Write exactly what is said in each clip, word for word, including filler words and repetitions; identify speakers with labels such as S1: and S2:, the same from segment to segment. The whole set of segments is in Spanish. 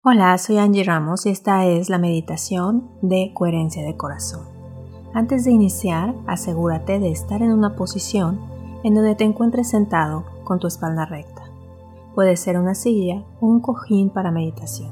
S1: Hola, soy Angie Ramos y esta es la meditación de coherencia de corazón. Antes de iniciar, asegúrate de estar en una posición en donde te encuentres sentado con tu espalda recta. Puede ser una silla o un cojín para meditación.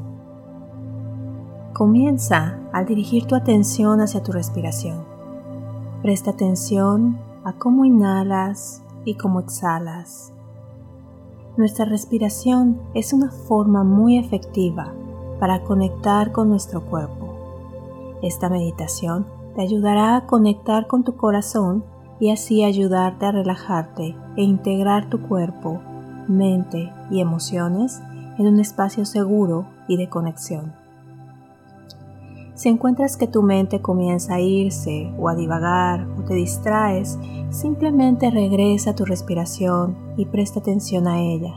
S1: Comienza al dirigir tu atención hacia tu respiración. Presta atención a cómo inhalas y cómo exhalas. Nuestra respiración es una forma muy efectiva para conectar con nuestro cuerpo. Esta meditación te ayudará a conectar con tu corazón y así ayudarte a relajarte e integrar tu cuerpo, mente y emociones en un espacio seguro y de conexión. Si encuentras que tu mente comienza a irse o a divagar o te distraes, simplemente regresa a tu respiración y presta atención a ella.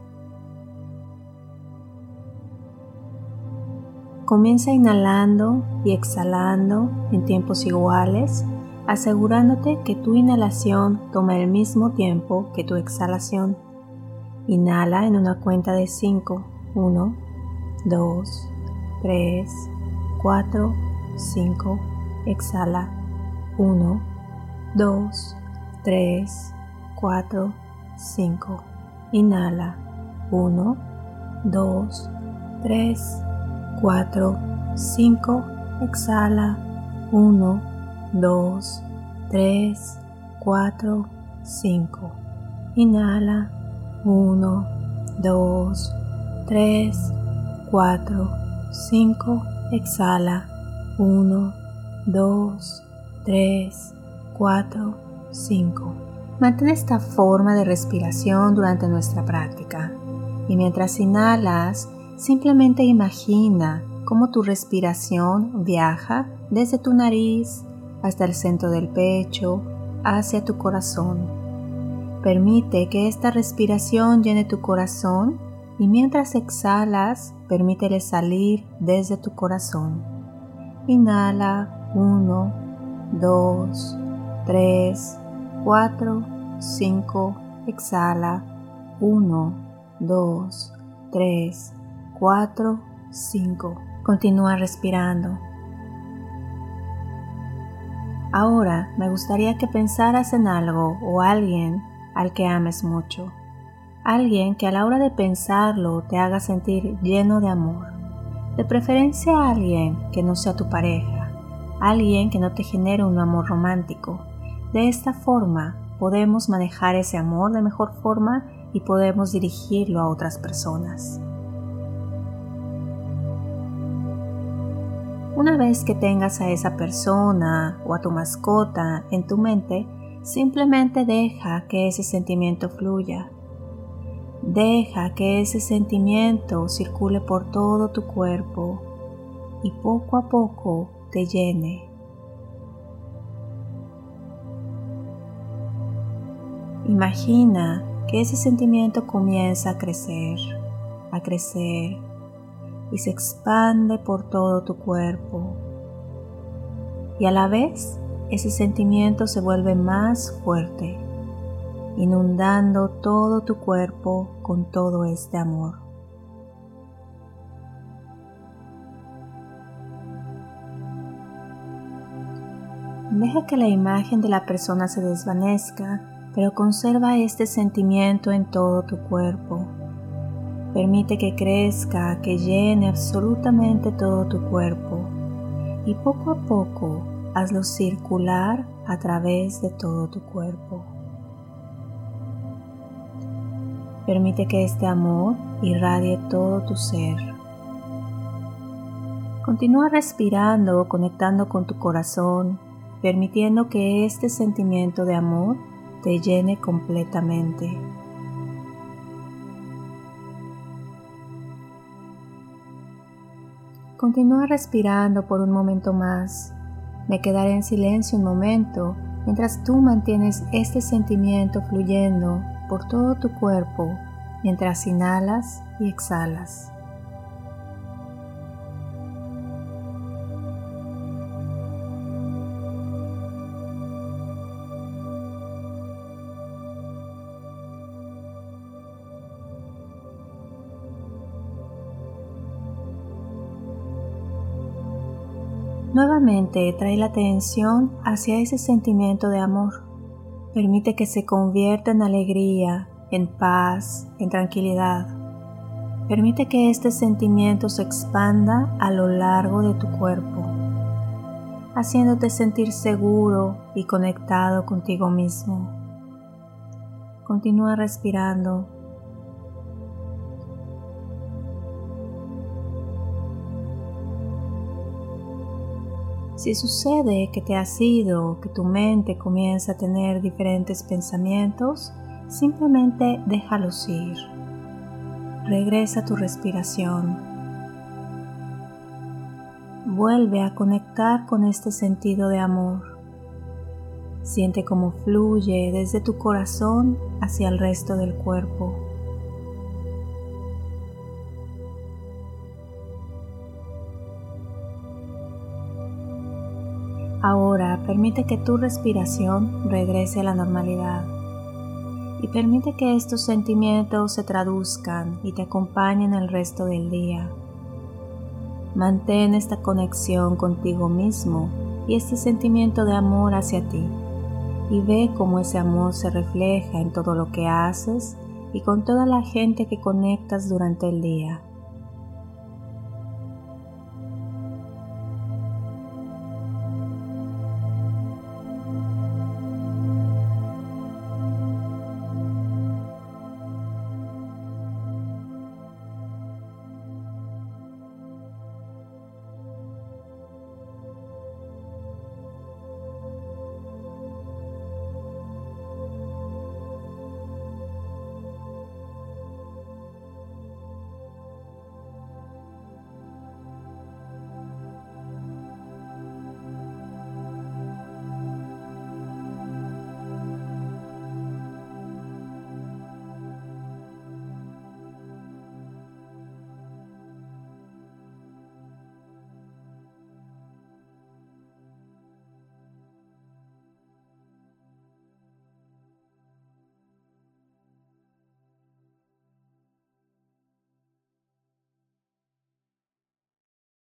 S1: Comienza inhalando y exhalando en tiempos iguales, asegurándote que tu inhalación toma el mismo tiempo que tu exhalación. Inhala en una cuenta de cinco. uno, dos, tres, cuatro, cinco. Exhala. uno, dos, tres, cuatro, cinco. Inhala. uno, dos, tres, cuatro, cinco. Exhala. uno, dos, tres, cuatro, cinco. Inhala. uno, dos, tres, cuatro, cinco. Exhala. uno, dos, tres, cuatro, cinco. Mantén esta forma de respiración durante nuestra práctica y mientras inhalas, simplemente imagina cómo tu respiración viaja desde tu nariz hasta el centro del pecho, hacia tu corazón. Permite que esta respiración llene tu corazón y mientras exhalas, permítele salir desde tu corazón. Inhala uno, dos, tres, cuatro, cinco. Exhala uno, dos, tres, cuatro, cinco. Continúa respirando. Ahora me gustaría que pensaras en algo o alguien al que ames mucho. Alguien que a la hora de pensarlo te haga sentir lleno de amor. De preferencia alguien que no sea tu pareja. Alguien que no te genere un amor romántico. De esta forma podemos manejar ese amor de mejor forma y podemos dirigirlo a otras personas. Una vez que tengas a esa persona o a tu mascota en tu mente, simplemente deja que ese sentimiento fluya. Deja que ese sentimiento circule por todo tu cuerpo y poco a poco te llene. Imagina que ese sentimiento comienza a crecer, a crecer y se expande por todo tu cuerpo. Y a la vez, ese sentimiento se vuelve más fuerte, inundando todo tu cuerpo con todo este amor. Deja que la imagen de la persona se desvanezca, pero conserva este sentimiento en todo tu cuerpo. Permite que crezca, que llene absolutamente todo tu cuerpo y poco a poco hazlo circular a través de todo tu cuerpo. Permite que este amor irradie todo tu ser. Continúa respirando, conectando con tu corazón, permitiendo que este sentimiento de amor te llene completamente. Continúa respirando por un momento más. Me quedaré en silencio un momento mientras tú mantienes este sentimiento fluyendo por todo tu cuerpo mientras inhalas y exhalas. Nuevamente trae la atención hacia ese sentimiento de amor. Permite que se convierta en alegría, en paz, en tranquilidad. Permite que este sentimiento se expanda a lo largo de tu cuerpo, haciéndote sentir seguro y conectado contigo mismo. Continúa respirando. Si sucede que te has ido, que tu mente comienza a tener diferentes pensamientos, simplemente déjalos ir. Regresa a tu respiración. Vuelve a conectar con este sentido de amor. Siente cómo fluye desde tu corazón hacia el resto del cuerpo. Ahora permite que tu respiración regrese a la normalidad y permite que estos sentimientos se traduzcan y te acompañen el resto del día. Mantén esta conexión contigo mismo y este sentimiento de amor hacia ti y ve cómo ese amor se refleja en todo lo que haces y con toda la gente que conectas durante el día.